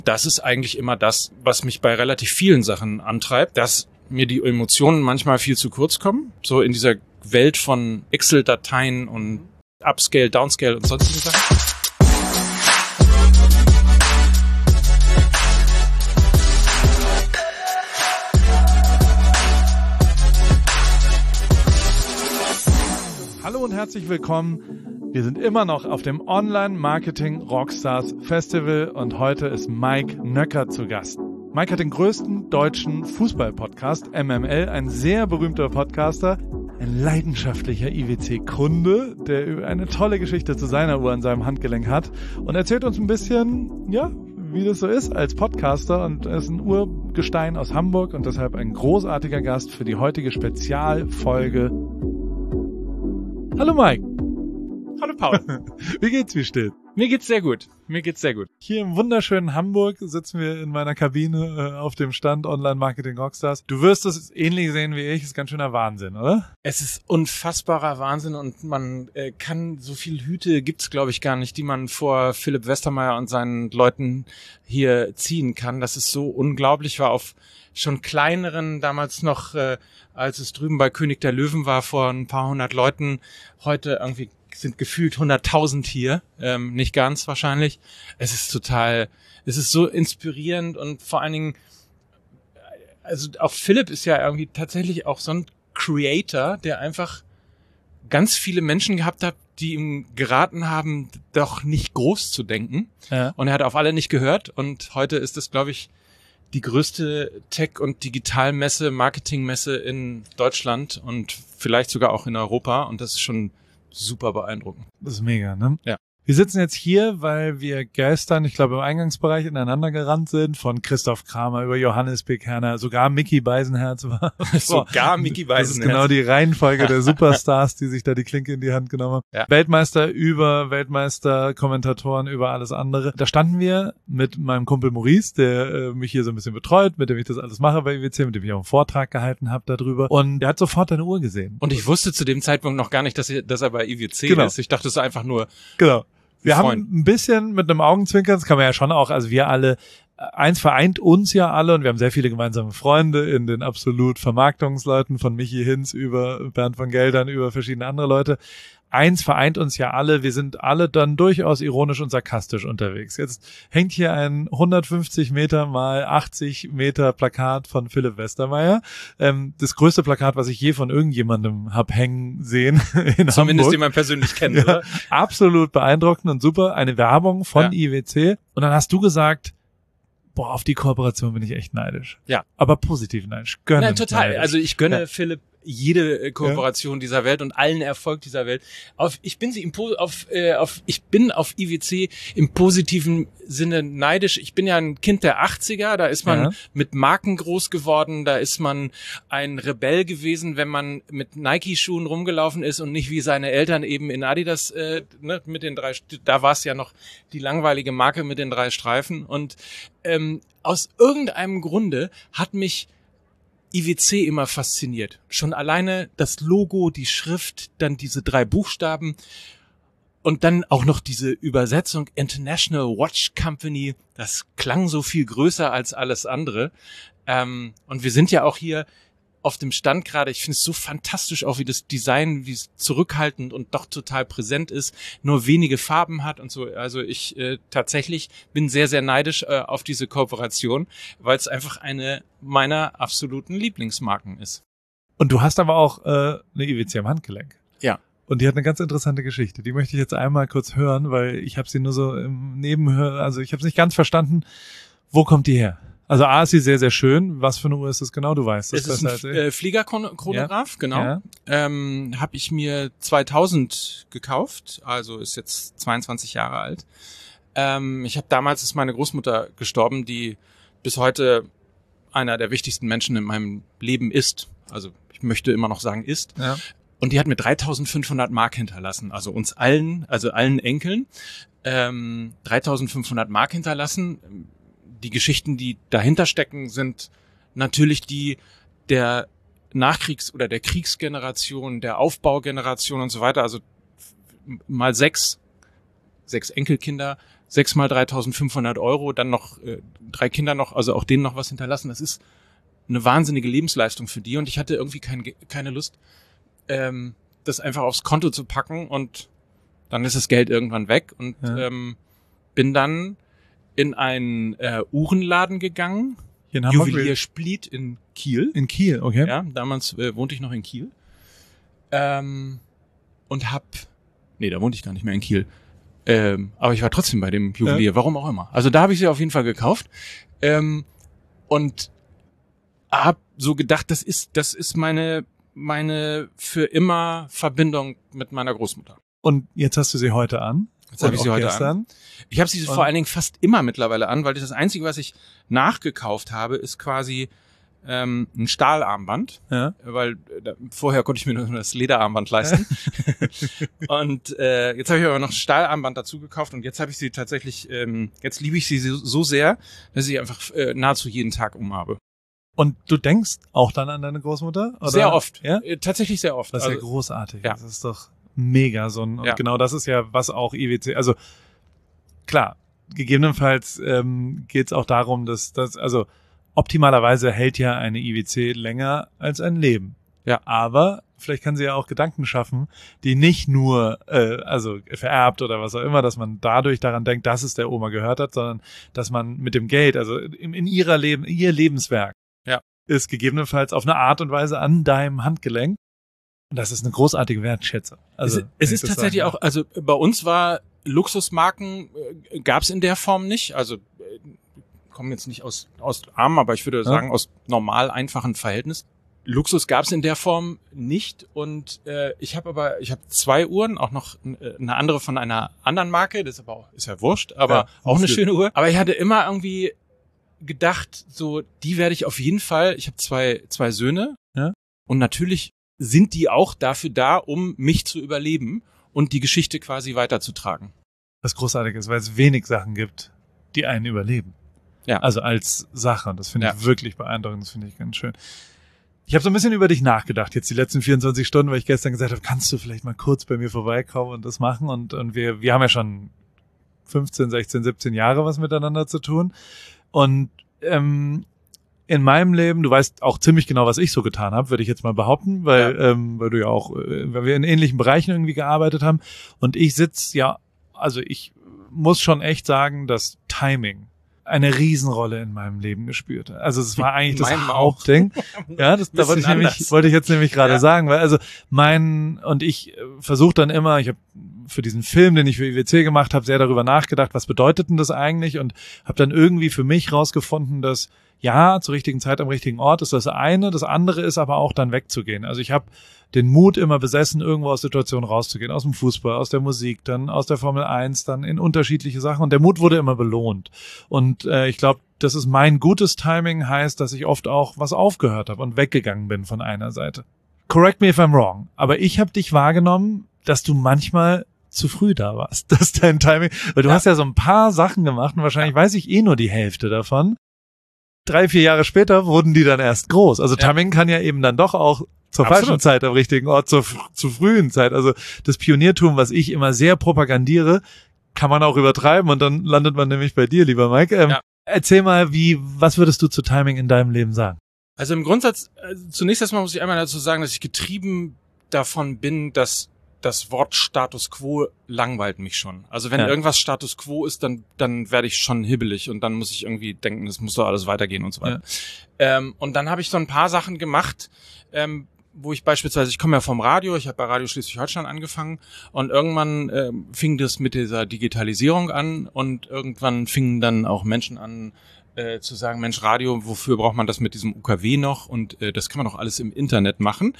Das ist eigentlich immer das, was mich bei relativ vielen Sachen antreibt, dass mir die Emotionen manchmal viel zu kurz kommen. So in dieser Welt von Excel-Dateien und Upscale, Downscale und sonstigen Sachen. Hallo und herzlich willkommen. Wir sind immer noch auf dem Online-Marketing Rockstars Festival und heute ist Mike Nöcker zu Gast. Mike hat den größten deutschen Fußball-Podcast, MML, ein sehr berühmter Podcaster, ein leidenschaftlicher IWC-Kunde, der eine tolle Geschichte zu seiner Uhr an seinem Handgelenk hat und erzählt uns ein bisschen, wie das so ist als Podcaster, und er ist ein Urgestein aus Hamburg und deshalb ein großartiger Gast für die heutige Spezialfolge. Hallo Mike. Hallo Paul. Wie geht's, wie steht? Mir geht's sehr gut. Hier im wunderschönen Hamburg sitzen wir in meiner Kabine auf dem Stand Online-Marketing Rockstars. Du wirst es ähnlich sehen wie ich. Ist ganz schöner Wahnsinn, oder? Es ist unfassbarer Wahnsinn und man kann, so viel Hüte gibt's, glaube ich, gar nicht, die man vor Philipp Westermeier und seinen Leuten hier ziehen kann. Das ist so unglaublich. War auf schon kleineren, damals noch, als es drüben bei König der Löwen war, vor ein paar hundert Leuten. Heute irgendwie sind gefühlt 100.000 hier, nicht ganz wahrscheinlich. Es ist so inspirierend und vor allen Dingen, also auch Philipp ist ja irgendwie tatsächlich auch so ein Creator, der einfach ganz viele Menschen gehabt hat, die ihm geraten haben, doch nicht groß zu denken. Ja. Und er hat auf alle nicht gehört und heute ist es, glaube ich, die größte Tech- und Digitalmesse, Marketingmesse in Deutschland und vielleicht sogar auch in Europa, und das ist schon super beeindruckend. Das ist mega, ne? Ja. Wir sitzen jetzt hier, weil wir gestern, ich glaube, im Eingangsbereich ineinander gerannt sind, von Christoph Kramer über Johannes B. Kerner, sogar Micky Beisenherz war. Sogar Micky Beisenherz. Das ist genau die Reihenfolge der Superstars, die sich da die Klinke in die Hand genommen haben. Ja. Weltmeister über Weltmeister, Kommentatoren über alles andere. Da standen wir mit meinem Kumpel Maurice, der mich hier so ein bisschen betreut, mit dem ich das alles mache bei IWC, mit dem ich auch einen Vortrag gehalten habe darüber. Und der hat sofort deine Uhr gesehen. Und ich wusste zu dem Zeitpunkt noch gar nicht, dass er bei IWC ist. Ich dachte, es ist einfach nur... Genau. Wir haben ein bisschen mit einem Augenzwinkern, das kann man ja schon auch, also wir alle, eins vereint uns ja alle und wir haben sehr viele gemeinsame Freunde in den absolut Vermarktungsleuten, von Michi Hinz über Bernd von Geldern, über verschiedene andere Leute. Eins vereint uns ja alle, wir sind alle dann durchaus ironisch und sarkastisch unterwegs. Jetzt hängt hier ein 150 Meter mal 80 Meter Plakat von Philipp Westermeier. Das größte Plakat, was ich je von irgendjemandem hab hängen sehen in Zumindest Hamburg. Den man persönlich kennt, ja, oder? Absolut beeindruckend und super. Eine Werbung von IWC. Und dann hast du gesagt, auf die Kooperation bin ich echt neidisch. Ja. Aber positiv neidisch. Nein, total. Neidisch. Also ich gönne Philipp jede Kooperation dieser Welt und allen Erfolg dieser Welt. Ich bin auf IWC im positiven Sinne neidisch. Ich bin ja ein Kind der 80er, da ist man mit Marken groß geworden, da ist man ein Rebell gewesen, wenn man mit Nike-Schuhen rumgelaufen ist und nicht wie seine Eltern eben in Adidas mit den da war es ja noch die langweilige Marke mit den 3 Streifen. Und aus irgendeinem Grunde hat mich IWC immer fasziniert. Schon alleine das Logo, die Schrift, dann diese 3 Buchstaben und dann auch noch diese Übersetzung International Watch Company. Das klang so viel größer als alles andere. Und wir sind ja auch hier auf dem Stand gerade. Ich finde es so fantastisch, auch wie das Design, wie es zurückhaltend und doch total präsent ist, nur wenige Farben hat und so. Also ich tatsächlich bin sehr, sehr neidisch auf diese Kooperation, weil es einfach eine meiner absoluten Lieblingsmarken ist. Und du hast aber auch eine IWC am Handgelenk. Ja. Und die hat eine ganz interessante Geschichte. Die möchte ich jetzt einmal kurz hören, weil ich habe sie nur so im Nebenhören, also ich habe es nicht ganz verstanden. Wo kommt die her? Also A ist sie sehr, sehr schön. Was für eine Uhr ist das genau? Du weißt das. Es ist ein Fliegerchronograph, genau. Ja. Habe ich mir 2000 gekauft, also ist jetzt 22 Jahre alt. Ich habe damals, ist meine Großmutter gestorben, die bis heute einer der wichtigsten Menschen in meinem Leben ist. Also ich möchte immer noch sagen ist. Ja. Und die hat mir 3.500 Mark hinterlassen, also uns allen, also allen Enkeln, 3.500 Mark hinterlassen. Die Geschichten, die dahinter stecken, sind natürlich die der Nachkriegs- oder der Kriegsgeneration, der Aufbaugeneration und so weiter. Also mal sechs Enkelkinder, 6 mal 3.500 €, dann noch 3 Kinder noch, also auch denen noch was hinterlassen. Das ist eine wahnsinnige Lebensleistung für die und ich hatte irgendwie keine Lust, das einfach aufs Konto zu packen und dann ist das Geld irgendwann weg und bin dann in einen Uhrenladen gegangen, Juwelier Spliet in Kiel. In Kiel, okay. Ja, damals wohnte ich noch in Kiel und da wohnte ich gar nicht mehr in Kiel. Aber ich war trotzdem bei dem Juwelier, warum auch immer. Also da habe ich sie auf jeden Fall gekauft und habe so gedacht, das ist meine für immer Verbindung mit meiner Großmutter. Und jetzt hast du sie heute an? Jetzt habe ich sie heute an. Ich habe sie vor allen Dingen fast immer mittlerweile an, weil das Einzige, was ich nachgekauft habe, ist quasi ein Stahlarmband, weil vorher konnte ich mir nur das Lederarmband leisten. Und jetzt habe ich aber noch ein Stahlarmband dazu gekauft und jetzt habe ich sie tatsächlich, jetzt liebe ich sie so sehr, dass ich einfach nahezu jeden Tag umhabe. Und du denkst auch dann an deine Großmutter? Oder? Sehr oft, ja? Tatsächlich sehr oft. Das ist ja großartig, das ist doch mega und genau das ist ja, was auch IWC, also klar, gegebenenfalls geht es auch darum, dass also optimalerweise hält ja eine IWC länger als ein Leben. Ja. Aber vielleicht kann sie ja auch Gedanken schaffen, die nicht nur also vererbt oder was auch immer, dass man dadurch daran denkt, dass es der Oma gehört hat, sondern dass man mit dem Geld, also in ihr Lebenswerk, ist gegebenenfalls auf eine Art und Weise an deinem Handgelenk. Und das ist eine großartige Wertschätzung. Also es ist tatsächlich auch, also bei uns war Luxusmarken gab es in der Form nicht. Also kommen jetzt nicht aus arm, aber ich würde sagen aus normal einfachen Verhältnissen. Luxus gab es in der Form nicht und ich habe 2 Uhren, auch noch eine andere von einer anderen Marke, das ist ja wurscht, aber auch eine schöne Uhr. Aber ich hatte immer irgendwie gedacht, so die werde ich auf jeden Fall. Ich habe zwei Söhne und natürlich sind die auch dafür da, um mich zu überleben und die Geschichte quasi weiterzutragen. Was großartig ist, weil es wenig Sachen gibt, die einen überleben. Ja. Also als Sache. Das finde ich wirklich beeindruckend. Das finde ich ganz schön. Ich habe so ein bisschen über dich nachgedacht, jetzt die letzten 24 Stunden, weil ich gestern gesagt habe, kannst du vielleicht mal kurz bei mir vorbeikommen und das machen? Und wir haben ja schon 15, 16, 17 Jahre was miteinander zu tun. Und in meinem Leben, du weißt auch ziemlich genau, was ich so getan habe, würde ich jetzt mal behaupten, weil du ja auch, weil wir in ähnlichen Bereichen irgendwie gearbeitet haben. Und ich ich muss schon echt sagen, dass Timing eine Riesenrolle in meinem Leben gespielt hat. Also es war eigentlich das Hauptding. Ja, da wollte ich jetzt nämlich gerade sagen, weil also ich versuche dann immer, ich habe für diesen Film, den ich für IWC gemacht habe, sehr darüber nachgedacht, was bedeutet denn das eigentlich und habe dann irgendwie für mich rausgefunden, dass zur richtigen Zeit am richtigen Ort ist das eine, das andere ist aber auch dann wegzugehen. Also ich habe den Mut immer besessen, irgendwo aus Situationen rauszugehen, aus dem Fußball, aus der Musik, dann aus der Formel 1, dann in unterschiedliche Sachen und der Mut wurde immer belohnt. Und ich glaube, das ist mein gutes Timing, heißt, dass ich oft auch was aufgehört habe und weggegangen bin von einer Seite. Correct me if I'm wrong, aber ich habe dich wahrgenommen, dass du manchmal zu früh da warst, dass dein Timing, weil du hast ja so ein paar Sachen gemacht und wahrscheinlich weiß ich nur die Hälfte davon. 3, 4 Jahre später wurden die dann erst groß. Also Timing kann ja eben dann doch auch zur falschen Zeit am richtigen Ort, zur frühen Zeit. Also das Pioniertum, was ich immer sehr propagandiere, kann man auch übertreiben und dann landet man nämlich bei dir, lieber Mike. Erzähl mal, was würdest du zu Timing in deinem Leben sagen? Also im Grundsatz, zunächst erstmal muss ich einmal dazu sagen, dass ich getrieben davon bin, dass das Wort Status Quo langweilt mich schon. Also wenn irgendwas Status Quo ist, dann werde ich schon hibbelig und dann muss ich irgendwie denken, das muss doch alles weitergehen und so weiter. Und dann habe ich so ein paar Sachen gemacht, wo ich beispielsweise, ich komme ja vom Radio, ich habe bei Radio Schleswig-Holstein angefangen und irgendwann fing das mit dieser Digitalisierung an und irgendwann fingen dann auch Menschen an zu sagen, Mensch, Radio, wofür braucht man das mit diesem UKW noch? Und das kann man doch alles im Internet machen.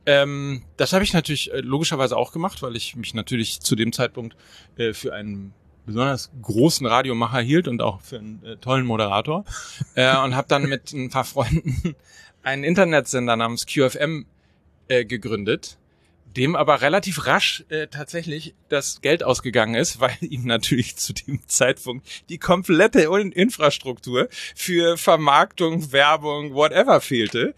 Das habe ich natürlich logischerweise auch gemacht, weil ich mich natürlich zu dem Zeitpunkt für einen besonders großen Radiomacher hielt und auch für einen tollen Moderator. Und habe dann mit ein paar Freunden einen Internetsender namens QFM gegründet, dem aber relativ rasch tatsächlich das Geld ausgegangen ist, weil ihm natürlich zu dem Zeitpunkt die komplette Infrastruktur für Vermarktung, Werbung, whatever fehlte.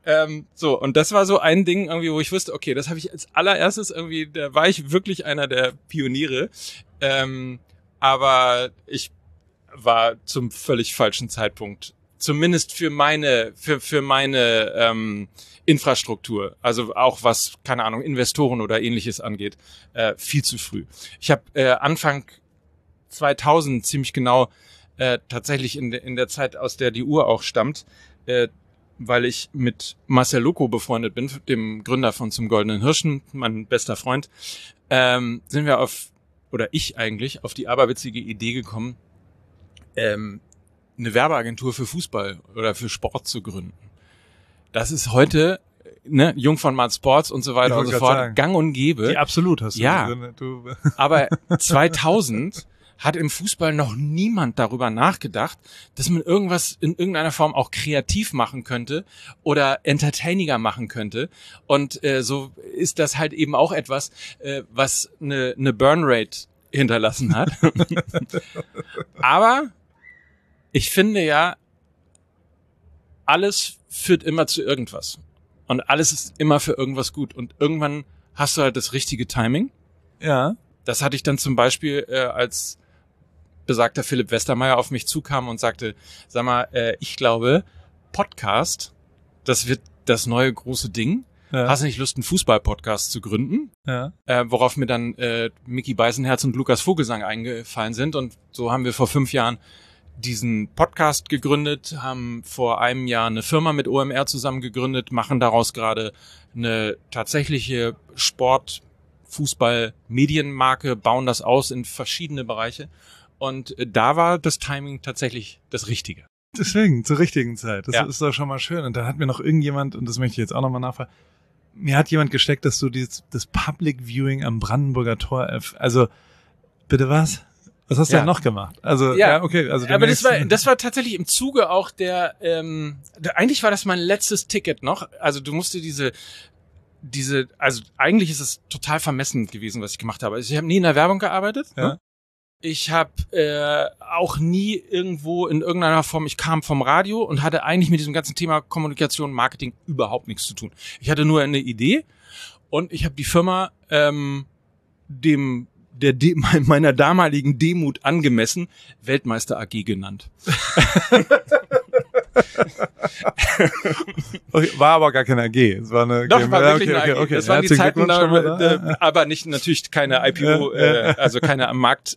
Und das war so ein Ding irgendwie, wo ich wusste, okay, das habe ich als allererstes irgendwie, da war ich wirklich einer der Pioniere. aber ich war zum völlig falschen Zeitpunkt. Zumindest für meine Infrastruktur, also auch was, keine Ahnung, Investoren oder ähnliches angeht, viel zu früh. Ich habe Anfang 2000 ziemlich genau tatsächlich in der Zeit, aus der die Uhr auch stammt, weil ich mit Marcel Loco befreundet bin, dem Gründer von Zum Goldenen Hirschen, mein bester Freund, sind wir ich eigentlich auf die aberwitzige Idee gekommen, eine Werbeagentur für Fußball oder für Sport zu gründen. Das ist heute, Jungformat Sports und so weiter und so fort, gang und gäbe. Die absolut hast du. Ja, aber 2000 hat im Fußball noch niemand darüber nachgedacht, dass man irgendwas in irgendeiner Form auch kreativ machen könnte oder entertainiger machen könnte. Und so ist das halt eben auch etwas, was eine Burnrate hinterlassen hat. Aber ich finde ja, alles führt immer zu irgendwas. Und alles ist immer für irgendwas gut. Und irgendwann hast du halt das richtige Timing. Ja. Das hatte ich dann zum Beispiel, als besagter Philipp Westermeier auf mich zukam und sagte, sag mal, ich glaube, Podcast, das wird das neue große Ding. Ja. Hast du nicht Lust, einen Fußball-Podcast zu gründen? Ja. Worauf mir dann Micky Beisenherz und Lukas Vogelsang eingefallen sind. Und so haben wir vor 5 Jahren diesen Podcast gegründet, haben vor einem Jahr eine Firma mit OMR zusammen gegründet, machen daraus gerade eine tatsächliche Sport-Fußball-Medienmarke, bauen das aus in verschiedene Bereiche. Und da war das Timing tatsächlich das Richtige. Deswegen, zur richtigen Zeit. Das ist doch schon mal schön. Und da hat mir noch irgendjemand, und das möchte ich jetzt auch nochmal nachfragen, mir hat jemand gesteckt, dass du das Public Viewing am Brandenburger Tor, also bitte was? Was hast du denn noch gemacht? Also okay. Also aber das war tatsächlich im Zuge auch eigentlich war das mein letztes Ticket noch. Also du musste also eigentlich ist es total vermessen gewesen, was ich gemacht habe. Also ich habe nie in der Werbung gearbeitet. Ja. Ne? Ich habe auch nie irgendwo in irgendeiner Form, ich kam vom Radio und hatte eigentlich mit diesem ganzen Thema Kommunikation, Marketing überhaupt nichts zu tun. Ich hatte nur eine Idee und ich habe die Firma meiner damaligen Demut angemessen Weltmeister AG genannt. Okay, war aber gar keine AG. Es war eine Doch, war wirklich eine AG. Okay. Das waren die Zeiten, aber natürlich keine IPO, also keine am Markt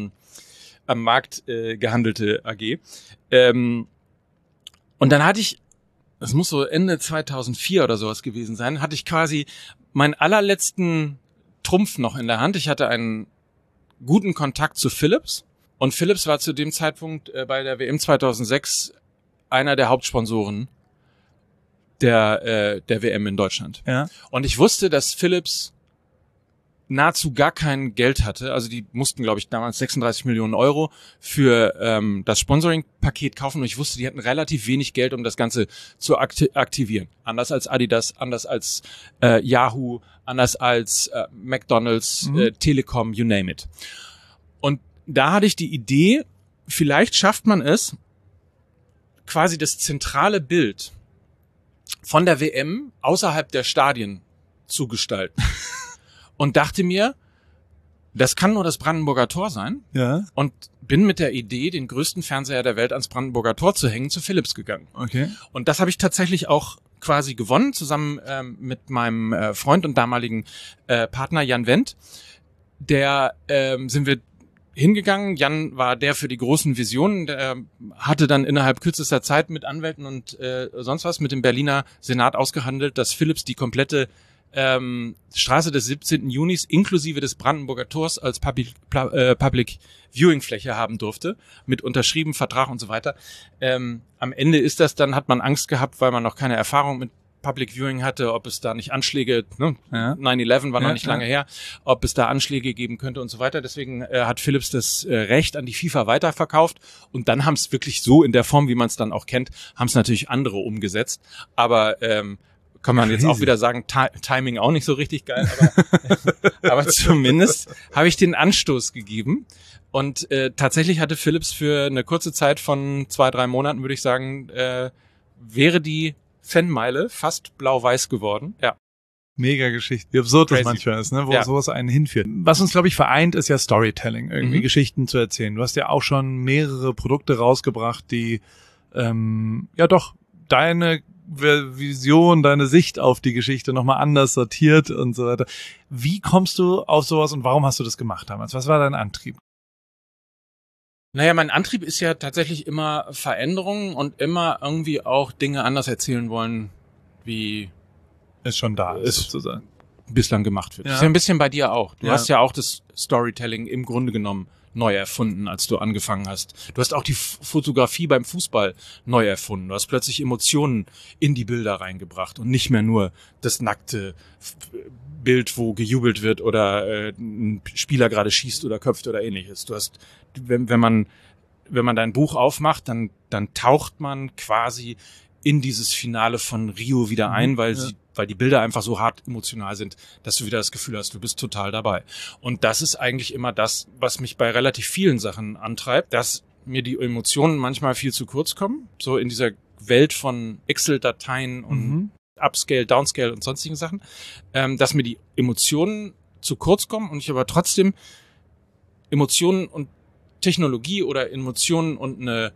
gehandelte AG. Und dann hatte ich, das muss so Ende 2004 oder sowas gewesen sein, hatte ich quasi meinen allerletzten Trumpf noch in der Hand. Ich hatte einen guten Kontakt zu Philips und Philips war zu dem Zeitpunkt bei der WM 2006 einer der Hauptsponsoren der WM in Deutschland. Ja. Und ich wusste, dass Philips nahezu gar kein Geld hatte. Also die mussten, glaube ich, damals 36 Millionen Euro für das Sponsoring-Paket kaufen. Und ich wusste, die hatten relativ wenig Geld, um das Ganze zu aktivieren. Anders als Adidas, anders als Yahoo, anders als McDonald's, Telekom, you name it. Und da hatte ich die Idee, vielleicht schafft man es, quasi das zentrale Bild von der WM außerhalb der Stadien zu gestalten. Und dachte mir, das kann nur das Brandenburger Tor sein. Ja. Und bin mit der Idee, den größten Fernseher der Welt ans Brandenburger Tor zu hängen, zu Philips gegangen. Okay. Und das habe ich tatsächlich auch quasi gewonnen, zusammen mit meinem Freund und damaligen Partner Jan Wendt. Der sind wir hingegangen. Jan war der für die großen Visionen. Der hatte dann innerhalb kürzester Zeit mit Anwälten und sonst was mit dem Berliner Senat ausgehandelt, dass Philips die komplette Straße des 17. Junis inklusive des Brandenburger Tors als Public Viewing Fläche haben durfte, mit unterschriebenem Vertrag und so weiter. Am Ende ist das dann, hat man Angst gehabt, weil man noch keine Erfahrung mit Public Viewing hatte, ob es da nicht Anschläge, 9/11 war noch nicht lange her, ob es da Anschläge geben könnte und so weiter. Deswegen hat Philips das Recht an die FIFA weiterverkauft und dann haben es wirklich so in der Form, wie man es dann auch kennt, haben es natürlich andere umgesetzt. Aber kann man jetzt auch wieder sagen, Timing auch nicht so richtig geil, aber zumindest habe ich den Anstoß gegeben. Und tatsächlich hatte Philips für eine kurze Zeit von 2-3 Monaten, würde ich sagen, wäre die Fanmeile fast blau-weiß geworden. Ja. Mega Geschichte. Wie absurd das Crazy. manchmal ist, ne? Wo sowas einen hinführt. Was uns, glaube ich, vereint, ist ja Storytelling, irgendwie Geschichten zu erzählen. Du hast ja auch schon mehrere Produkte rausgebracht, die ja doch deine Vision, deine Sicht auf die Geschichte nochmal anders sortiert und so weiter. Wie kommst du auf sowas und warum hast du das gemacht damals? Was war dein Antrieb? Naja, mein Antrieb ist ja tatsächlich immer Veränderungen und immer irgendwie auch Dinge anders erzählen wollen, wie es schon da ist, sozusagen. Bislang gemacht wird. Ja. Das ist ja ein bisschen bei dir auch. Du hast ja auch das Storytelling im Grunde genommen neu erfunden, als du angefangen hast. Du hast auch die Fotografie beim Fußball neu erfunden. Du hast plötzlich Emotionen in die Bilder reingebracht und nicht mehr nur das nackte Bild, wo gejubelt wird oder ein Spieler gerade schießt oder köpft oder ähnliches. Du hast, wenn man dein Buch aufmacht, dann taucht man quasi in dieses Finale von Rio wieder ein, weil die Bilder einfach so hart emotional sind, dass du wieder das Gefühl hast, du bist total dabei. Und das ist eigentlich immer das, was mich bei relativ vielen Sachen antreibt, dass mir die Emotionen manchmal viel zu kurz kommen, so in dieser Welt von Excel-Dateien und Upscale, Downscale und sonstigen Sachen, dass mir die Emotionen zu kurz kommen und ich aber trotzdem Emotionen und Technologie oder Emotionen und eine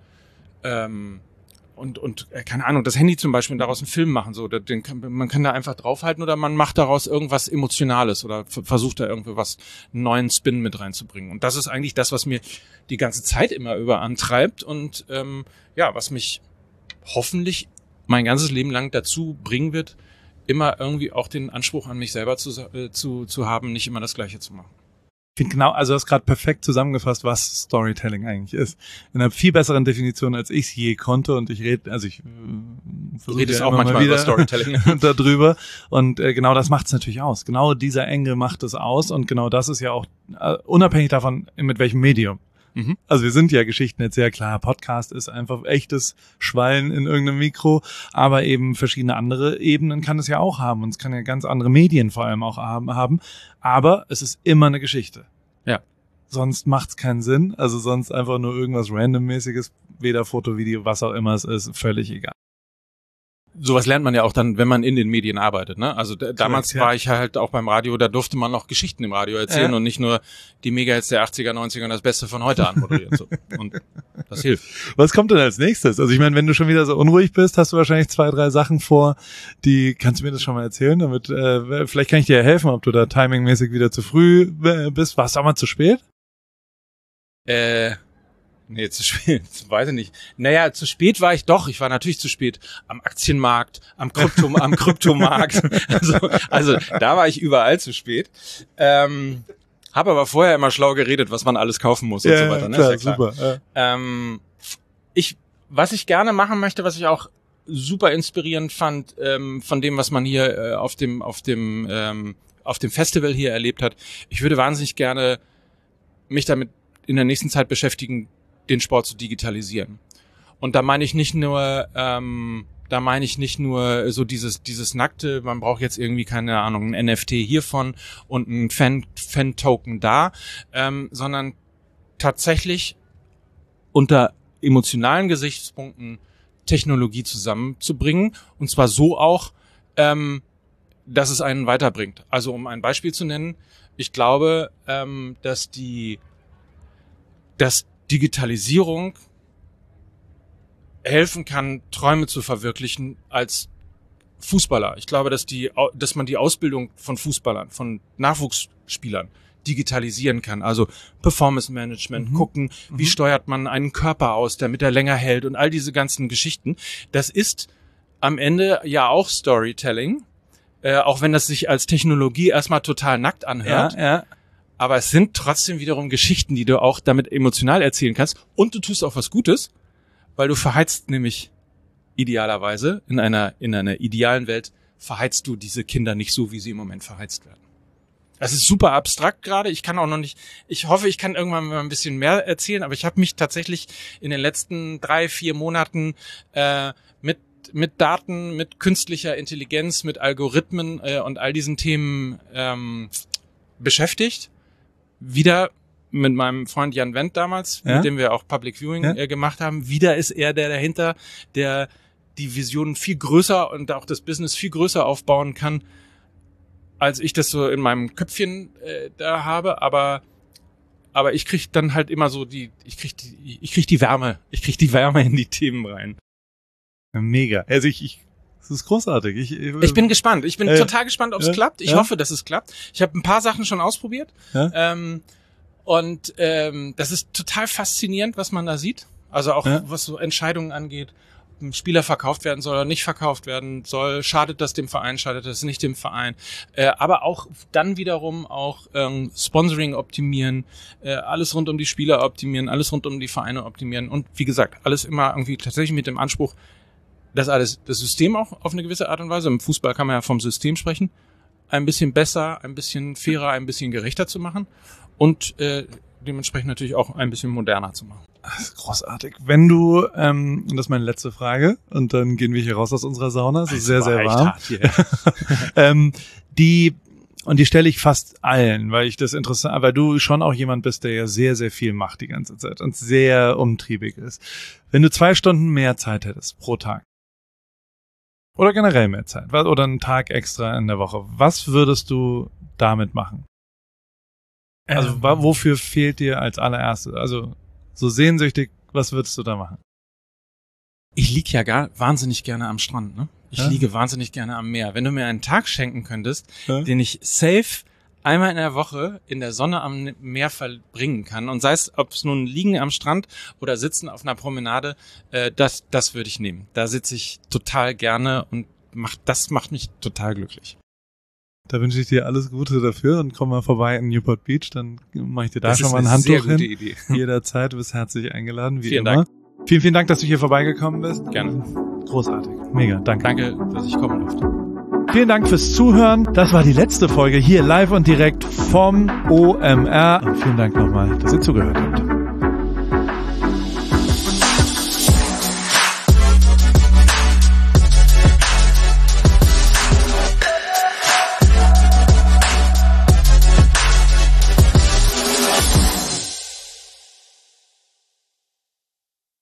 und keine Ahnung, das Handy zum Beispiel daraus einen Film machen, so, man kann da einfach draufhalten oder man macht daraus irgendwas Emotionales oder versucht da irgendwie einen neuen Spin mit reinzubringen. Und das ist eigentlich das, was mir die ganze Zeit immer über antreibt und was mich hoffentlich mein ganzes Leben lang dazu bringen wird, immer irgendwie auch den Anspruch an mich selber zu haben, nicht immer das Gleiche zu machen. Ich finde genau, also du hast gerade perfekt zusammengefasst, was Storytelling eigentlich ist. In einer viel besseren Definition, als ich es je konnte. Und ich rede, versuche auch manchmal über Storytelling darüber. Und genau das macht es natürlich aus. Genau dieser Engel macht es aus. Und genau das ist ja auch unabhängig davon, mit welchem Medium. Also wir sind ja Geschichtenerzähler, klar, Podcast ist einfach echtes Schwallen in irgendeinem Mikro, aber eben verschiedene andere Ebenen kann es ja auch haben und es kann ja ganz andere Medien vor allem auch haben, aber es ist immer eine Geschichte. Ja. Sonst macht's keinen Sinn, also sonst einfach nur irgendwas Randommäßiges, weder Foto, Video, was auch immer es ist, völlig egal. Sowas lernt man ja auch dann, wenn man in den Medien arbeitet, ne? Also damals war ich halt auch beim Radio, da durfte man noch Geschichten im Radio erzählen und nicht nur die Megahits der 80er, 90er und das Beste von heute anmoderieren. So. Und das hilft. Was kommt denn als nächstes? Also ich meine, wenn du schon wieder so unruhig bist, hast du wahrscheinlich 2, 3 Sachen vor, kannst du mir das schon mal erzählen? Damit vielleicht kann ich dir ja helfen, ob du da timingmäßig wieder zu früh bist. Warst du auch mal zu spät? Nee, zu spät, weiß ich nicht. Naja, zu spät war ich doch. Ich war natürlich zu spät am Aktienmarkt, am Kryptomarkt. Also da war ich überall zu spät. Habe aber vorher immer schlau geredet, was man alles kaufen muss und so weiter. Ne? Klar, ist ja klar. Super. Ja. Was ich gerne machen möchte, was ich auch super inspirierend fand, von dem, was man hier auf dem Festival hier erlebt hat. Ich würde wahnsinnig gerne mich damit in der nächsten Zeit beschäftigen, den Sport zu digitalisieren. Und da meine ich nicht nur so dieses nackte, man braucht jetzt irgendwie, keine Ahnung, ein NFT hiervon und ein Fan-Token da, sondern tatsächlich unter emotionalen Gesichtspunkten Technologie zusammenzubringen und zwar so auch, dass es einen weiterbringt. Also um ein Beispiel zu nennen, ich glaube, dass Digitalisierung helfen kann, Träume zu verwirklichen als Fußballer. Ich glaube, dass man die Ausbildung von Fußballern, von Nachwuchsspielern digitalisieren kann. Also Performance Management, gucken, wie steuert man einen Körper aus, damit er länger hält und all diese ganzen Geschichten. Das ist am Ende ja auch Storytelling, auch wenn das sich als Technologie erstmal total nackt anhört. Ja. Aber es sind trotzdem wiederum Geschichten, die du auch damit emotional erzählen kannst. Und du tust auch was Gutes, weil du verheizt nämlich idealerweise in einer idealen Welt verheizt du diese Kinder nicht so, wie sie im Moment verheizt werden. Das ist super abstrakt gerade. Ich hoffe, ich kann irgendwann mal ein bisschen mehr erzählen, aber ich habe mich tatsächlich in den letzten 3-4 Monaten mit Daten, mit künstlicher Intelligenz, mit Algorithmen und all diesen Themen beschäftigt. Wieder mit meinem Freund Jan Wendt damals, mit dem wir auch Public Viewing gemacht haben. Wieder ist er der dahinter, der die Vision viel größer und auch das Business viel größer aufbauen kann. als ich das so in meinem Köpfchen da habe, aber ich krieg dann halt immer so ich krieg die Wärme in die Themen rein. Mega. Also das ist großartig. Ich bin gespannt. Ich bin total gespannt, ob es klappt. Ich hoffe, dass es klappt. Ich habe ein paar Sachen schon ausprobiert. Ja? Das ist total faszinierend, was man da sieht. Also auch was so Entscheidungen angeht. Ein Spieler verkauft werden soll oder nicht verkauft werden soll. Schadet das dem Verein, schadet das nicht dem Verein. Aber auch dann wiederum auch Sponsoring optimieren, alles rund um die Spieler optimieren, alles rund um die Vereine optimieren. Und wie gesagt, alles immer irgendwie tatsächlich mit dem Anspruch, das System auch auf eine gewisse Art und Weise, im Fußball kann man ja vom System sprechen, ein bisschen besser, ein bisschen fairer, ein bisschen gerechter zu machen und dementsprechend natürlich auch ein bisschen moderner zu machen. Das ist großartig. Wenn du, und das ist meine letzte Frage, und dann gehen wir hier raus aus unserer Sauna, es ist sehr, sehr warm. Die stelle ich fast allen, weil weil du schon auch jemand bist, der ja sehr, sehr viel macht die ganze Zeit und sehr umtriebig ist. Wenn du 2 Stunden mehr Zeit hättest pro Tag, oder generell mehr Zeit, oder einen Tag extra in der Woche, was würdest du damit machen? Also wofür fehlt dir als allererstes? Also so sehnsüchtig, was würdest du da machen? Ich liege ja wahnsinnig gerne am Strand, ne? Ich liege wahnsinnig gerne am Meer. Wenn du mir einen Tag schenken könntest, den ich safe einmal in der Woche in der Sonne am Meer verbringen kann, und sei es, ob es nun liegen am Strand oder sitzen auf einer Promenade, das würde ich nehmen. Da sitze ich total gerne und das macht mich total glücklich. Da wünsche ich dir alles Gute dafür und komm mal vorbei in Newport Beach, dann mache ich dir da schon mal ein Handtuch hin. Idee. Jederzeit, du bist herzlich eingeladen, wie Vielen immer. Dank. Vielen, vielen Dank, dass du hier vorbeigekommen bist. Gerne. Großartig. Mega, danke. Danke, dass ich kommen durfte. Vielen Dank fürs Zuhören. Das war die letzte Folge hier live und direkt vom OMR. Und vielen Dank nochmal, dass ihr zugehört habt.